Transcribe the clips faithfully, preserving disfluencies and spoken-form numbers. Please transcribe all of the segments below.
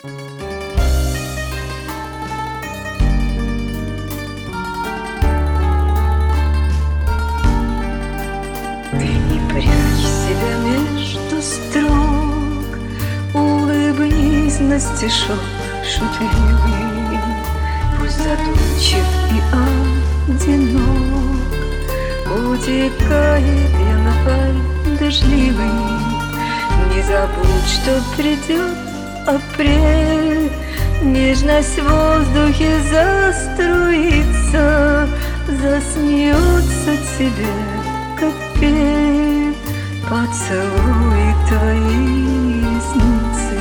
Ты не прячь себя между строк, улыбнись на стишок шутливый. Пусть задумчив и одинок, утекает январь дождливый. Не забудь, что придет апрель, нежность в воздухе заструится, засмеется тебе капель, поцелуй твои ресницы.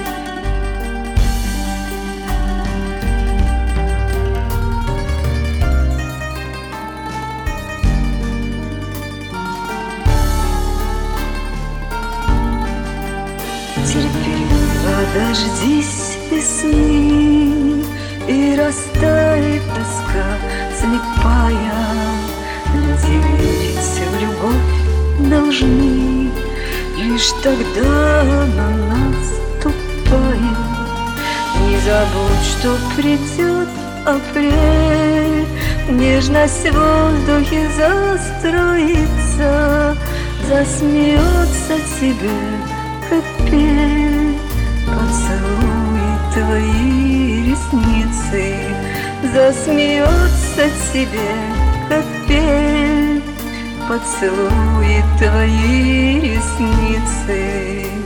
Терпеливо дождись весны, и растает тоска слепая. Люди верить в любовь должны, лишь тогда она наступает. Не забудь, что придет апрель, нежность в воздухе застроится, засмеется тебе капель, поцелуй твои ресницы. Засмеется тебе капель, поцелуй твои ресницы.